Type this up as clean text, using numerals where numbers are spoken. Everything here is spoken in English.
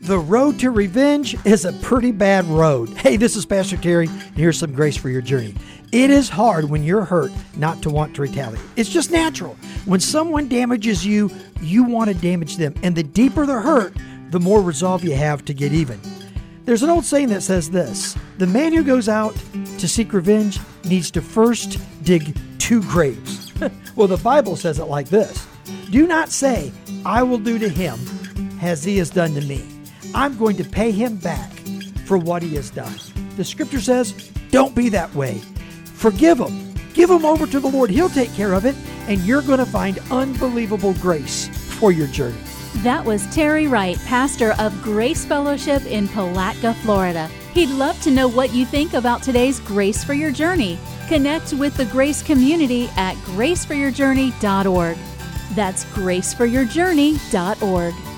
The road to revenge is a pretty bad road. Hey, this is Pastor Terry, and here's some grace for your journey. It is hard when you're hurt not to want to retaliate. It's just natural. When someone damages you, you want to damage them. And the deeper the hurt, the more resolve you have to get even. There's an old saying that says this: the man who goes out to seek revenge needs to first dig 2 graves. Well, the Bible says it like this: do not say, I will do to him as he has done to me. I'm going to pay him back for what he has done. The scripture says, don't be that way. Forgive him. Give him over to the Lord. He'll take care of it, and you're going to find unbelievable grace for your journey. That was Terry Wright, pastor of Grace Fellowship in Palatka, Florida. He'd love to know what you think about today's Grace for Your Journey. Connect with the Grace community at graceforyourjourney.org. That's graceforyourjourney.org.